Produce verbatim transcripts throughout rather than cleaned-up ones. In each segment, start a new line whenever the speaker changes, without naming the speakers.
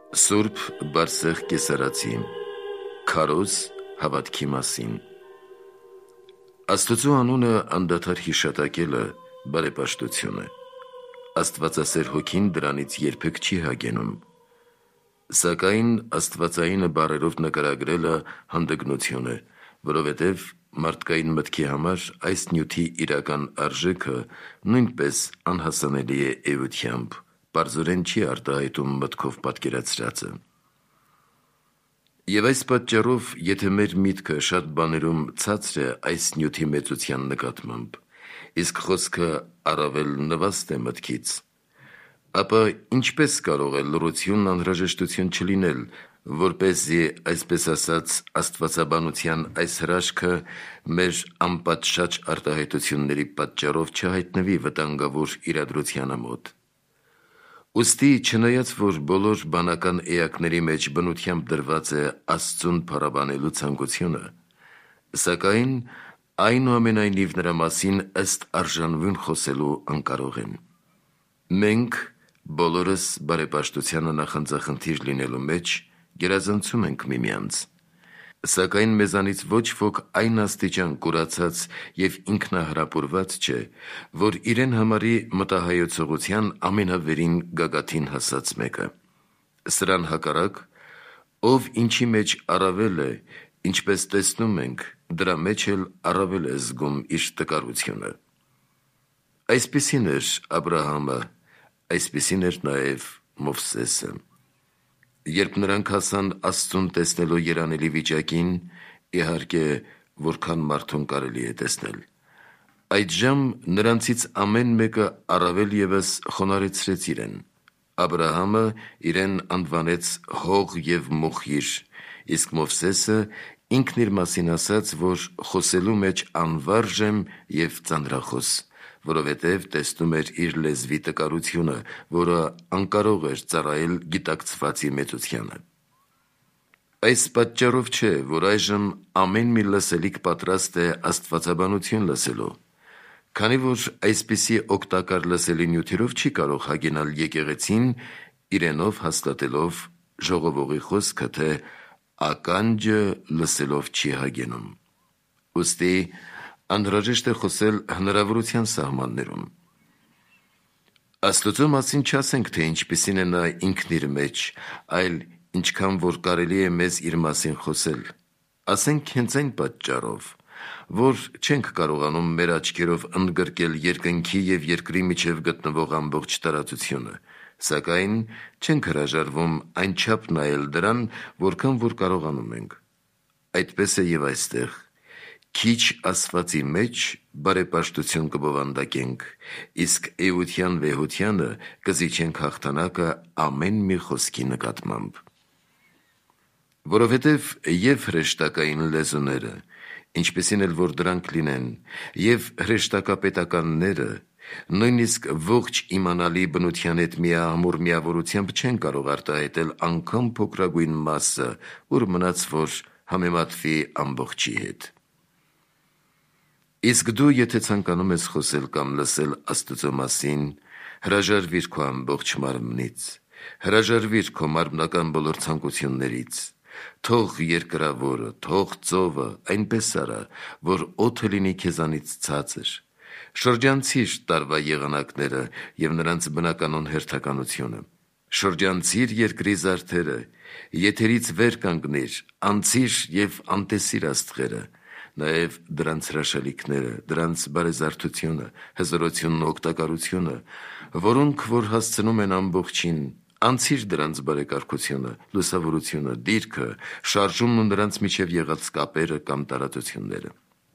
Սուրբ Բարսեղ Կեսարացի Քարոզ հավատքի մասին Աստծո անունը անդադար հիշատակելը բարեպաշտություն է։ Աստվածասեր հոգին դրանից երբեք չի հագենում, սակայն աստվածայինը բառերով նկարագրելը հանդգնություն է, որովհետև մարդկային մտքի համար այս նյութի իրական արժեքը նույնպես անհասանելի է էությամբ, պարզորեն չի արտահայտում մտքով պատկերացրածը։ Եվ այս պատճառով, եթե մեր միտքը շատ բաներում ցածր է այս նյութի մեծության նկատմամբ, իսկ խոսքը առավել նվաստ է մտքից, ապա ինչպես կարող է լռությունն անհրաժեշտություն չլինել, որպեսզի, այսպես ասած, աստվածաբանության այս հրաշքը մեր անպատշաճ արտահայտությունների պատճառով չհայտնվի վտանգավոր իրադրությանը մոտ։ Ուստի, չնայած որ բոլոր բանական էակների մեջ բնությամբ դրված է Աստծուն փառաբանելու ցանկությունը, սակայն այնուամենայնիվ նրա մասին ըստ արժանվուն խոսելու անկարող են։ Մենք բոլորս բարեպաշտությանը նախանձախնդիր լինելու մեջ գերազանցում ենք միմյանց, սակայն մեզանից ոչ ոք այն աստիճան կուրացած և ինքնահրապուրված չէ, որ իրեն համարի մտահայեցողության ամենավերին գագաթին հասած մեկը։ Սրան հակառակ, ով ինչի մեջ առավել է, ինչպես տեսնում ենք, դրա մեջ էլ առավել է զգում իր տկարությունը։ Այսպիսին էր Աբրահամը, այսպիսին էր նաև Մովսեսը։ Երբ նրանք հասան Աստծուն տեսնելու երանելի վիճակին, իհարկե, որքան մարդուն կարելի է տեսնել, այդժամ նրանցից ամեն մեկը առավել ևս խոնարհեցրեց իրեն։ Աբրահամը իրեն անվանեց հող և մոխիր, իսկ Մովսեսը ինքն իր մասին ասաց, որ խոսելու մեջ անվարժ եմ և ծանրախոս, որովհետև տեսնում էր իր լեզվի տկարությունը, որը անկարող էր ծառայել գիտակցվածի մեծությանը։ Այս պատճառով չէ, որ այժմ ամեն մի լսելիք պատրաստ է աստվածաբանություն լսելու, քանի որ այսպիսի օգտակար լսելի նյութերով չի կարող հագենալ եկեղեցին, իրենով հաստատելով ժողովողի խոսքը, թե ականջը լսելով չի հագենում։ Ուստի անհրաժեշտ է խոսել հնարավորության սահմաններում։ Աստծո մասին չասենք, թե ինչպիսին է նա ինքն իր մեջ, այլ ինչքան որ կարելի է մեզ իր մասին խոսել, ասենք հենց այն պատճառով, որ չենք կարողանում մեր աչքերով ընդգրկել երկնքի և երկրի միջև գտնվող ամբողջ տարածությունը, սակայն չենք հրաժարվում այնչափ նայել դրան, որքան որ կարողանում ենք։ Այդպես է և այստեղ, քիչ ասվածի մեջ բարեպաշտություն կբովանդակենք, իսկ էության վեհությանը կզիջենք հաղթանակը ամեն մի խոսքի նկատմամբ։ Որովհետև և հրեշտակային լեզուները, ինչպիսին էլ որ դրանք լինեն, և հրեշտակապետականները, նույնիսկ ողջ իմանալի բնության հետ միահամուռ միավորությամբ չեն կարող արտահայտել անգամ փոքրագույն մասը, ուր մնաց որ համեմատվի ամբողջի հետ։ Իսկ դու, եթե ցանկանում ես խոսել կամ լսել Աստծո մասին, հրաժարվիր քո ամբողջ մարմնից, հրաժարվիր քո մարմնական բոլոր ցանկություններից, թող երկրավորը, թող ծովը այնպես արա, որ օդը լինի քեզանից ցածր, շրջանցիր տարվա եղանակները և նրանց բնականոն հերթականությունը, շրջանցիր երկրի զարդերը, եթերից վեր կանգնիր, անցիր և անտեսիր աստղերը, նաև դրանց հրաշալիքները, դրանց բարեզարդությունը, հզորությունն ու օգտակարությունը, որոնք որ հասցնում են ամբողջին, անցիր դրանց բարեկարգությունը, լուսավորությունը, դիրքը, շարժումն ու նրանց միջև եղած կապերը կամ տարածությունները։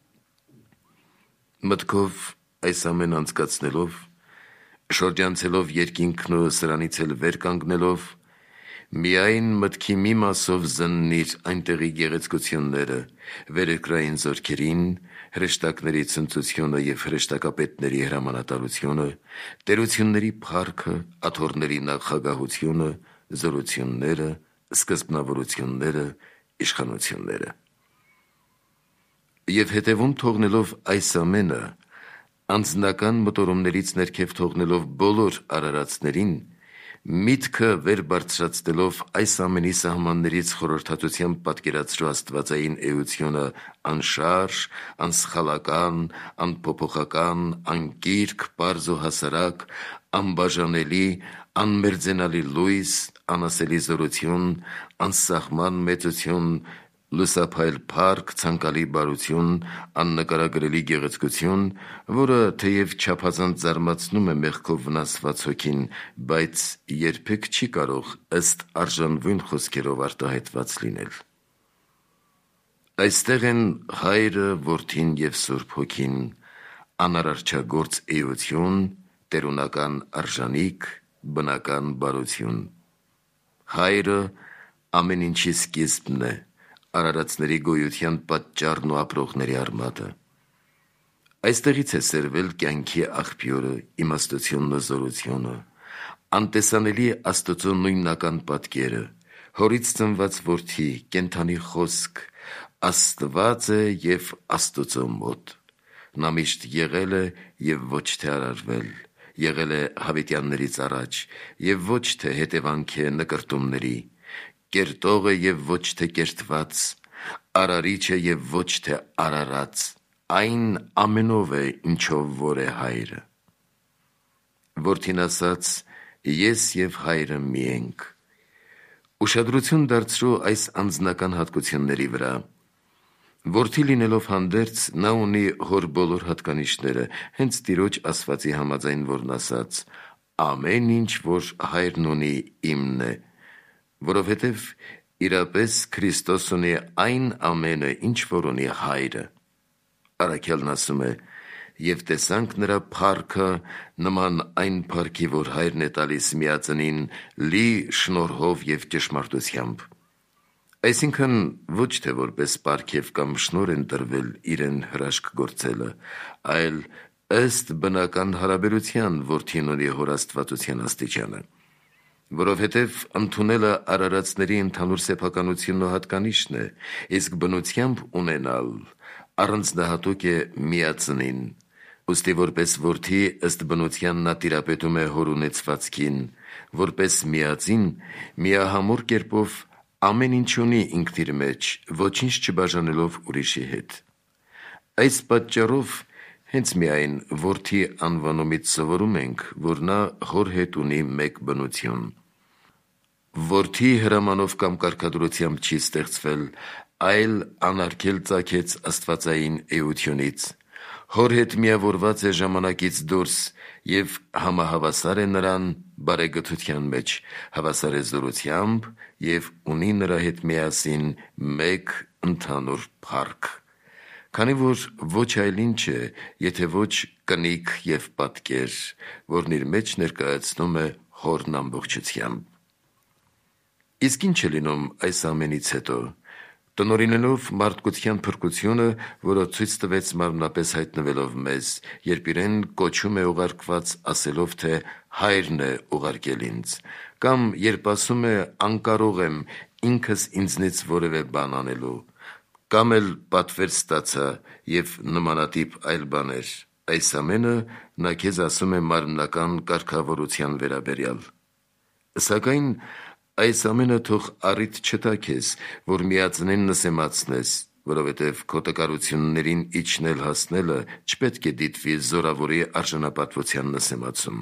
Մտքով այս ամեն անցկացնելով, շրջանցելով երկինքն ու սրանից էլ վեր կանգնելով, միայն մտքի մի մասով զննիր այնտեղի գեղեցկությունները, վերերկրային զորքերին, հրեշտակների ցնծությունը և հրեշտակապետների հրամանատարությունը, տերությունների փառքը, աթոռների նախագահությունը, զորությունները, սկզբնավորությունները, իշխանությունները։ Եվ հետևում թողնելով այս ամենը, անձնական մտորումներից ներքև թողնելով բոլոր արարածներին, Միտքը վեր բարձրացնելով այս ամենի սահմաններից խորհրդատությամբ պատկերացրու աստվածային էությունը անշարժ, անսխալական, անփոփոխական, անկիրք, պարզ ու հասարակ, անբաժանելի, անմերձենալի լույս, անասելի զորություն, անսահման մեծություն, լուսափայլ փառք, ցանկալի բարություն, աննկարագրելի գեղեցկություն, որը թեև չափազանց զարմացնում է մեղքով վնասված հոգին, բայց երբեք չի կարող ըստ արժանվույն խոսքերով արտահայտված լինել։ Այստեղ են Հայրը, Որդին և Սուրբ Հոգին, անարարչագործ էություն, տերունական արժանիք, բնական բարություն։ Հայրը ամեն ինչի սկիզբն է, արարածների գոյության պատճառն ու ապրողների արմատը։ Այստեղից է սերվել կյանքի աղբյուրը, իմաստությունն ու զորությունը, անտեսանելի Աստծո նույնական պատկերը, հորից ծնված որդի, կենդանի խոսք, Աստված է և Աստծո մոտ։ Նա միշտ եղել է և ոչ թե արարվել, եղել է հավիտյաններից առաջ և ոչ թե հետևանք է նկրտումների, կերտող է և ոչ թե կերտված, արարիչ է և ոչ թե արարած, այն ամենով է, ինչով որ է Հայրը։ Որդին ասաց. «Ես և Հայրը մի ենք»։ Ուշադրություն դարձրու այս անձնական հատկությունների վրա։ Որդի լինելով հանդերձ, նա ունի հոր բոլոր հատկանիշները, հենց Տիրոջ ասվածի համաձայն, որն ասաց. «Ամեն ինչ, որ Հայրն ունի, իմն է», որովհետև իրապես Քրիստոս ունի այն ամենը, ինչ որ ունի Հայրը։ Առաքյալն ասում է. «Եվ տեսանք նրա փառքը, նման այն փառքի, որ Հայրն է տալիս միածնին, լի շնորհով և ճշմարտությամբ»։ Այսինքն ոչ թե որպես պարգև կամ շնորհ են տրվել իրեն հրաշք գործելը, այլ ըստ բնական հարաբերության որդին ունի հոր աստվածության աստիճանը։ Որովհետև ընդունելը արարածների ընդհանուր սեփականությունն ու հատկանիշն է, իսկ բնությամբ ունենալ առանձնահատուկ է միածնին։ Ուստի որպես որդի ըստ բնության նա տիրապետում է հոր ունեցվածքին, որպես միածին միահամուռ կերպով ամեն ինչ ունի ինքն իր մեջ, ոչինչ չբաժանելով ուրիշի հետ։ Այս պատճառով հենց միայն որդի անվանումից սովորում ենք, որ նա հոր հետ ունի մեկ բնություն։ Որդի հրամանով կամ կարգադրությամբ չի ստեղծվել, այլ անարգել ծագեց աստվածային էությունից, հոր հետ միավորված է ժամանակից դուրս և համահավասար է նրան բարեգթության մեջ, հավասար է զորությամբ և ունի նրա հետ միասին մեկ ընդհանուր փառք, քանի որ ոչ այլ ինչ է, եթե ոչ կնիկ և պատկեր, որն իր մեջ ներկայացնում է հորն ամբողջությամբ։ Իսկ ինչ է լինում այս ամենից հետո։ Տնօրինելով մարդկության փրկությունը, որը ցույց տվեց մարմնապես հայտնվելով մեզ, երբ իրեն կոչում է ուղարկված ասելով, թե Հայրն է ուղարկել ինձ, կամ երբ ասում է անկարող եմ ինքս ինձնից որևէ բան անելու, կամ էլ պատվեր ստացա և նմանատիպ այլ բաներ, այս ամենը նա քեզ ասում է մարմնական կարգավորության վերաբերյալ։ Սակայն այս ամենը թող առիթ չտա քեզ, որ միածնին նսեմացնես, որովհետև քո տկարություններին իջնել հասնելը չպետք է դիտվի զորավորի արժանապատվության նսեմացում։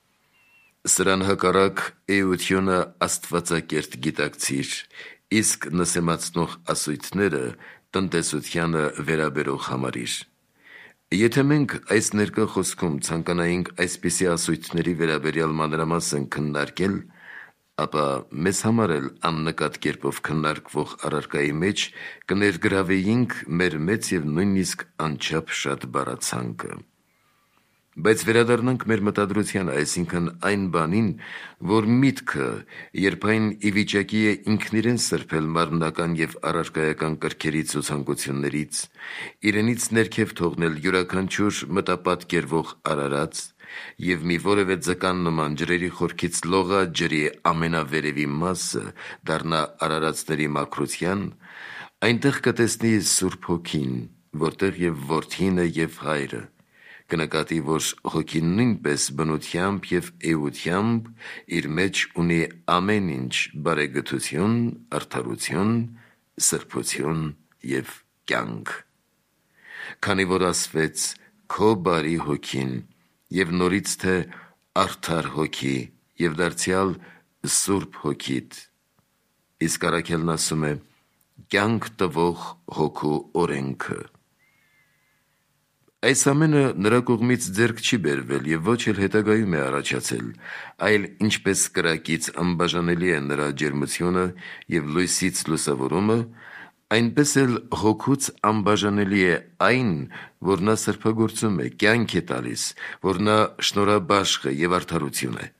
Սրան հակառակ էությունը աստվածակերտ գիտակցիր, իսկ նսեմացնող ասույթները տնտեսությանը վերաբերող համարիր։ Եթե մենք այս ներկա խոսքում ցանկանայինք այսպիսի ասույթների վերաբերյալ մանրամասն քննարկել, ապա մեզ համար էլ աննկատ կերպով քննարկվող առարկայի մեջ կներգրավեինք մեր մեծ և նույնիսկ անչափ շատ բառացանկը։ Բայց վերադառնանք մեր մտադրությանը, այսինքն այն բանին, որ միտքը, երբ այն ի վիճակի է ինքն իրեն սրբել մարմնական և առարկայական կրքերից ու ցանկություններից, իրենից ներքև թողնել յուրաքանչյուր մտապատկերվող արարած և մի որևէ ձկան նման ջրերի խորքից լողա ջրի ամենավերևի մասը դառնա արարածների մաքրության, այնտեղ կտեսնի Սուրբ Հոգին, որտեղ և Որդին է և Հայրը, կնկատի, որ հոգին նույնպես բնությամբ և էությամբ իր մեջ ունի ամեն ինչ բարեգթություն, արդարություն, սրբություն և կյանք։ Քանի որ ասվեց քո բարի հոգին և նորից թե արդար հոգի և դարձյալ սուրբ հոգիդ, իսկ առաքելն ասում է կյանք տվող հոգու օրենքը։ Այս ամենը նրա կողմից ձեռք չի բերվել և ոչ էլ հետագայում է առաջացել, այլ ինչպես կրակից անբաժանելի է նրա ջերմությունը և լույսից լուսավորումը, այնպես էլ հոգուց անբաժանելի է այն, որ նա սրբագործում է, կյանք է տալիս, որ նա շնորհաբաշխ է և արդարություն է։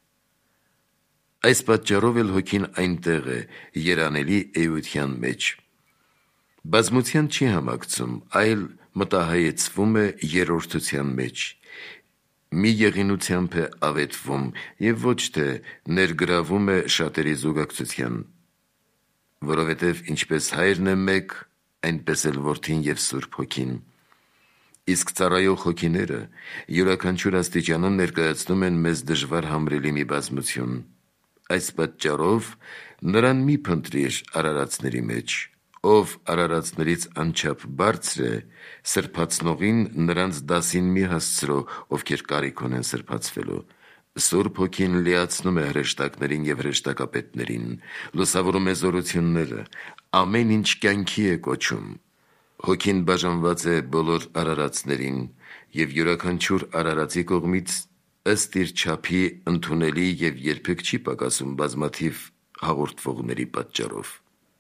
Այս պատճառով էլ հոգին այնտեղ է, երանելի էության մեջ։ Բազմության չի համակցում, այլ մտահայեցվում է երրորդության մեջ, մի եղինությամբ է ավետվում և ոչ թե ներգրավում է շատերի զուգակցության, որովհետև ինչպես հայրն է մեկ, այնպես էլ որդին և Սուրբ Հոգին, իսկ ծառայող հոգիները յուրաքանչյուր աստիճանում ներկայացնում են մեզ դժվար համրելի մի բազմություն։ Այս պատճառով նրան մի փնտրիր արարածների մեջ, ով արարածներից անչափ բարձր է, սրբացնողին նրանց դասին մի հասցրո, ովքեր կարիք ունեն սրբացվելու։ Սուրբ Հոգին լիացնում է հրեշտակներին և հրեշտակապետներին, լուսավորում է զորությունները, ամեն ինչ կյանքի է կոչում։ Հոգին բաժանված է բոլոր արարածներին և յուրաքանչյուր արարածի կողմից ըստ իր չափի ընդունելի և երբեք չի պակասում բազմաթիվ հաղորդվողների պատճառով։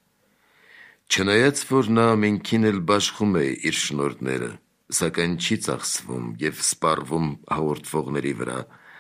Չնայած որ նա ամենքին էլ բաշխում է իր շնորհները, սակայն չի ծախսվում և սպառվում հաղորդվողների վրա,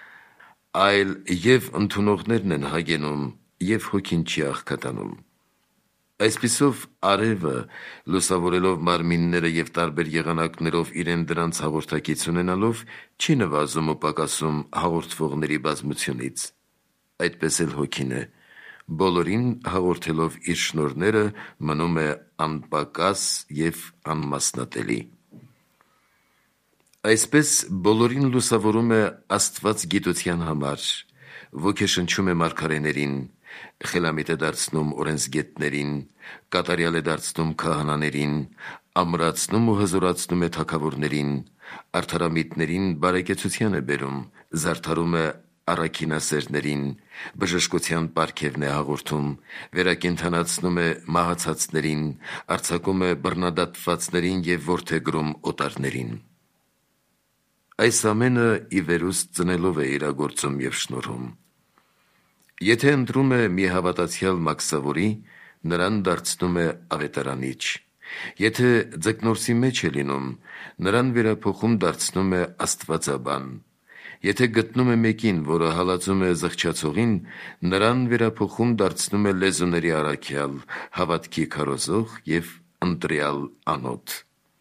այլ և ընդունողներն են հագենում, և հոգին չի աղքատանում։ Այսպիսով արևը, լուսավորելով մարմինները և տարբեր եղանակներով իրեն դրանց հաղորդակից ունենալով, չի նվազում ու պակասում հաղորդվողների բազմությունից։ Այդպես էլ հոգին է, բոլորին հաղորդելով իր շնորհները, մնում է անպակաս և անմասնատելի։ Այսպես բոլորին լուսավորում է Աստված գիտության համար, ոգեշնչում է մարգարեներին, խելամիտ է դարձնում օրենսգետներին, կատարյալ է դարձնում քահանաներին, ամրացնում ու հզորացնում է թագավորներին, արդարամիտներին բարեկեցության է բերում, զարդարում է առաքինասերներին, բժշկության պարգևն է հաղորդում, վերակենդանացնում է մահացածներին, արձակում է բռնադատվածներին և որդեգրում օտարներին։ Այս ամենը ի վերուստ ծնելով է իրագործում և շնորհում։ Եթե ընտրում է մի հավատացյալ մաքսավորի, նրան դարձնում է ավետարանիչ, եթե ձկնորսի մեջ է լինում, նրան վերափոխում դարձնում է աստվածաբան, եթե գտնում է մեկին, որը հալածում է զղջացողին, նրան վերափոխում դարձնում է լեզուների առաքյալ, հավատքի քարոզող և ընտրյալ անոթ։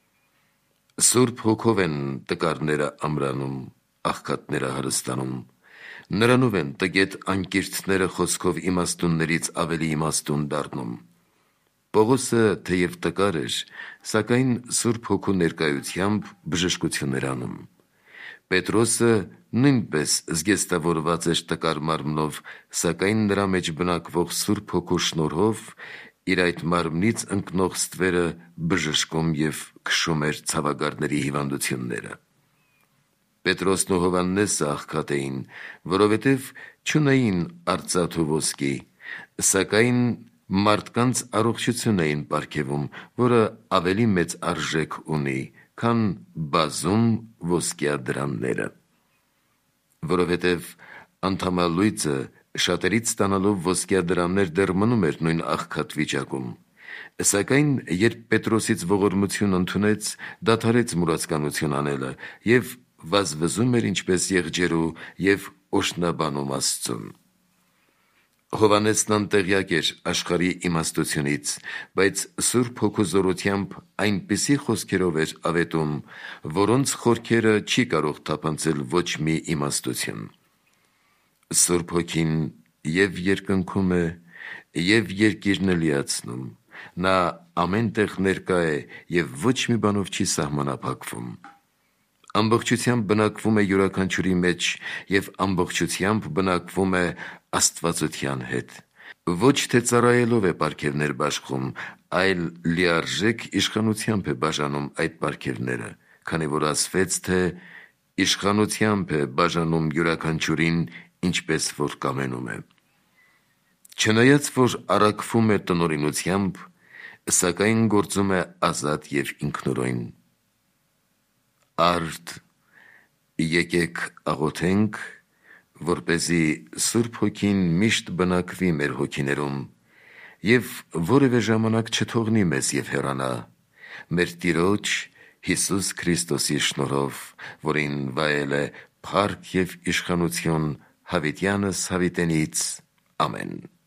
Սուրբ Հոգով են տկարները ամրանում, աղքատները հարստանում, նրանով են տգետ անկիրթները խոսքով իմաստուններից ավելի իմաստուն դառնում։ Պողոսը թեև տկար էր, սակայն Սուրբ Հոգու ներկայությամբ բժշկություն էր անում։ Պետրոսը նույնպես զգեստավորված էր տկար մարմնով, սակայն նրա մեջ բնակվող Սուրբ Հոգու շնորհով իր այդ մարմնից ընկնող ստվերը բժշկում և քշում էր ցավագարների հիվանդությունները։ Պետրոսն ու Հովհաննեսը աղքատ էին, որովհետև չունեին արծաթ ու ոսկի, սակայն մարդկանց առողջություն էին պարգևում, որը ավելի մեծ արժեք ունի, քան բազում ոսկիադրամները։ Որովհետև անդամալույծը շատերից ստանալով ոսկիադրամներ դեռ մնում էր նույն աղքատ վիճակում, սակայն երբ Պետրոսից ողորմություն ընդունեց, դադարեց մուրացկանություն անելը և վազվզում էր ինչպես եղջերու և օրհնաբանում Աստծուն։ Հովհաննեսն անտեղյակ էր աշխարհի իմաստությունից, բայց Սուրբ Հոգու զորությամբ այնպիսի խոսքերով էր ավետում, որոնց խորքերը չի կարող թափանցել ոչ մի իմաստություն։ Սուրբ Հոգին և երկնքում է, և երկիրն է լիացնում, նա ամեն տեղ ներկա է և ոչ մի բանով չի սահմանափակվում։ ամբողջությամբ բնակվում է յուրաքանչյուրի մեջ և ամբողջությամբ բնակվում է աստվածության հետ։ Ոչ թե ծառայելով է պարգևներ բաշխում, այլ լիարժեք իշխանությամբ է բաժանում այդ պարգևները, քանի որ ասվեց, թե իշխանությամբ է բաժանում յուրաքանչյուրին, ինչպես որ կամենում է։ Չնայած որ առաքվում է տնօրինությամբ, սակայն գործում է ազատ և ինքնուրույն։ Արդ, եկեք աղոթենք, որպեսզի Սուրբ Հոգին միշտ բնակվի մեր հոգիներում և որևէ ժամանակ չթողնի մեզ և հեռանա, մեր Տիրոջ Հիսուս Քրիստոսի շնորհով, որին վայել է փառք և իշխանություն հավիտյանս հավիտենից։ Ամեն։